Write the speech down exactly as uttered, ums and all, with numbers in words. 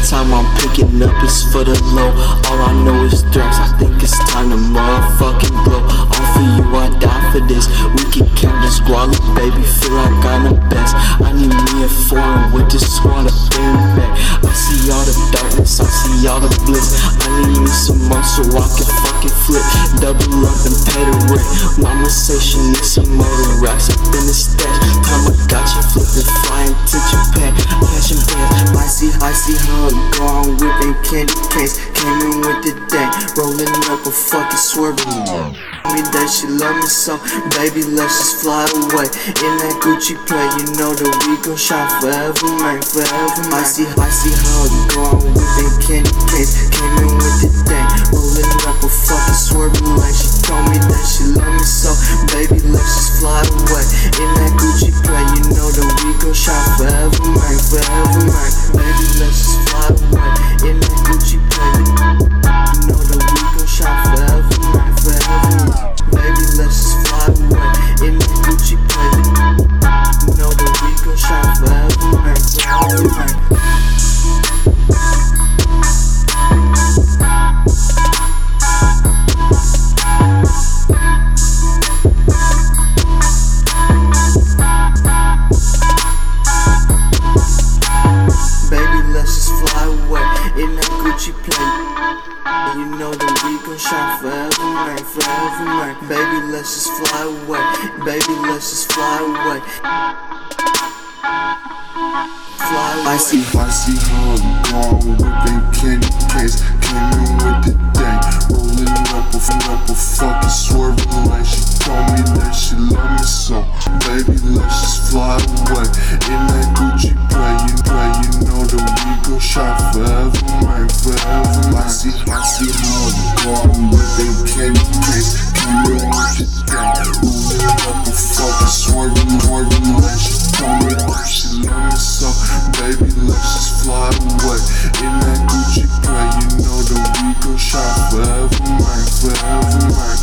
time I'm picking up is for the low. All I know is drugs, I think it's time to motherfucking blow. All for you, I die for this. We can count this squalor, baby, feel like I'm the best. I need me a foreign with this squad of bearing back. I see all the darkness, I see all the bliss. I need me some more so I can fucking flip, double up and pay the rent. Mama say she needs some more racks up in the stash. Time I got you flipping, flying to Japan, cashing bands. I see, I see how it gone whipping candy canes. Came in with the day, rolling up a fucking swerving. Me that she love me so, baby, let's just fly away. In that Gucci play, you know that we gon' shine forever, man, forever, man. I see, I see how it gone whipping candy canes. Came in with the day, rolling up a fucking swerving lane. She told me that she love me so, baby, let's just fly away. In that Gucci play, you know that we gon' shine forever, man, forever, man. Baby, let's just fly away. In that Gucci play, you know that we gon' shine forever, man, forever, man. Baby, let's just fly away. In that Gucci play, you know that we gon' shine forever, man, forever, man. In that Gucci play, you know that we gon' shine forever, man, forever, man. Baby, let's just fly away. Baby, let's just fly away. Fly away. I see, I see how it gone whipping candy canes. Came in with the day, rolling up a, up a fucking swerving lane. She told me that she love me so, baby, let's just fly away. In that Gucci play, you play, you know that we gon' shine forever, man, forever, man. I see, I see how it gone whipping candy canes. Came in with the day, rolling up a fucking swerving, swerving lane. She told me that she love me so, baby, let's just fly away. In that Gucci play, you know that we gon' shine forever, man, forever, man.